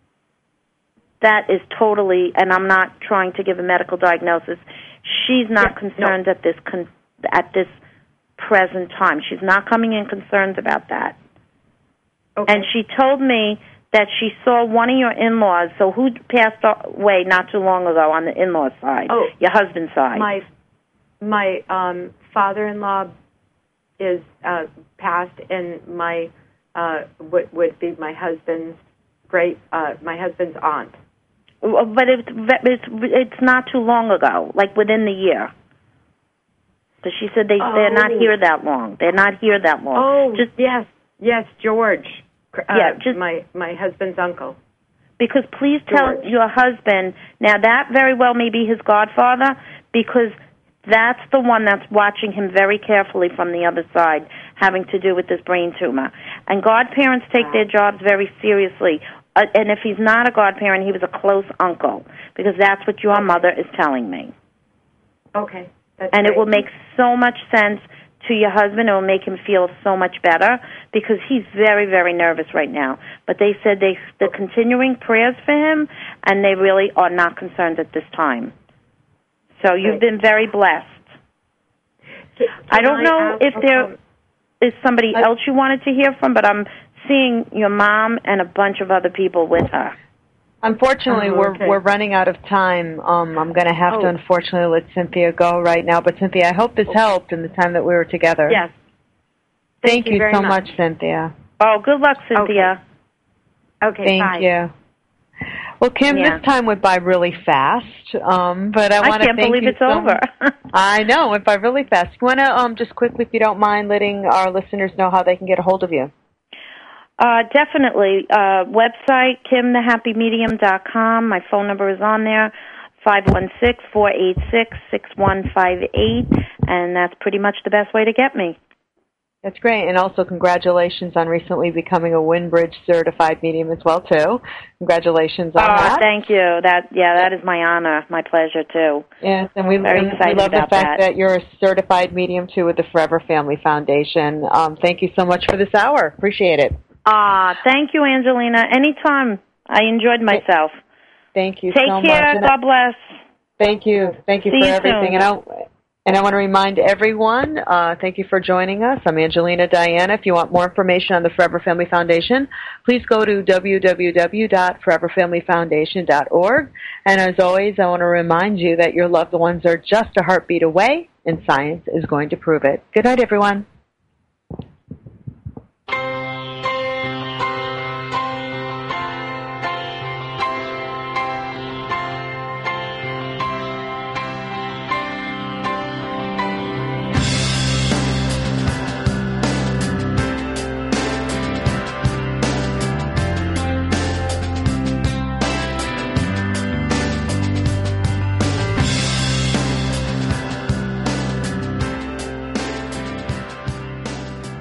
that is totally, and I'm not trying to give a medical diagnosis. She's not yeah, concerned no. at this con- at this. present time. She's not coming in concerned about that. Okay. And she told me that she saw one of your in-laws, so who passed away not too long ago on the in-law side, oh, your husband's side? My my um, father-in-law is uh, passed, and my uh, would, would be my husband's great, uh, my husband's aunt. But it's, it's, it's not too long ago, like within the year. So she said they, oh. they're not here that long. They're not here that long. Oh, just, yes, yes, George. Uh, yeah, just my, my husband's uncle. Because please George. tell your husband, now that very well may be his godfather, because that's the one that's watching him very carefully from the other side, having to do with this brain tumor. And godparents take wow. their jobs very seriously. Uh, and if he's not a godparent, he was a close uncle, because that's what your okay. mother is telling me. Okay. That's and great. It will make so much sense to your husband. It will make him feel so much better, because he's very, very nervous right now. But they said they, they're continuing prayers for him, and they really are not concerned at this time. So you've been very blessed. Can I don't I know ask, if there um, is somebody I, else you wanted to hear from, but I'm seeing your mom and a bunch of other people with her. Unfortunately, oh, we're okay. we're running out of time. Um, I'm going to have oh. to unfortunately let Cynthia go right now. But Cynthia, I hope this helped in the time that we were together. Yes. Thank, Thank you, you very so much. much, Cynthia. Oh, good luck, Cynthia. Okay. okay Thank bye. you. Well, Kim, yeah. this time went by really fast. Um, but I, I want to can't thank believe you it's so over. I know, it went by really fast. You want to um, just quickly, if you don't mind, letting our listeners know how they can get a hold of you? Uh, definitely. Uh, website, kim the happy medium dot com. My phone number is on there, five one six, four eight six, six one five eight, and that's pretty much the best way to get me. That's great, and also congratulations on recently becoming a Winbridge certified medium as well, too. Congratulations on oh, that. Oh, thank you. That yeah, that is my honor, my pleasure too. Yes, and we, Very and excited we love the about fact that. that you're a certified medium too with the Forever Family Foundation. Um, thank you so much for this hour. Appreciate it. Ah, thank you, Angelina. Anytime. I enjoyed myself. Thank you Take so care. much. God bless. Thank you. Thank you See for you everything. soon. And I'll And I want to remind everyone, uh, thank you for joining us. I'm Angelina Diana. If you want more information on the Forever Family Foundation, please go to w w w dot forever family foundation dot org. And as always, I want to remind you that your loved ones are just a heartbeat away, and science is going to prove it. Good night, everyone.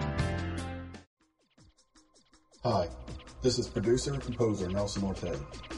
Hi, this is producer and composer Nelson Ortega.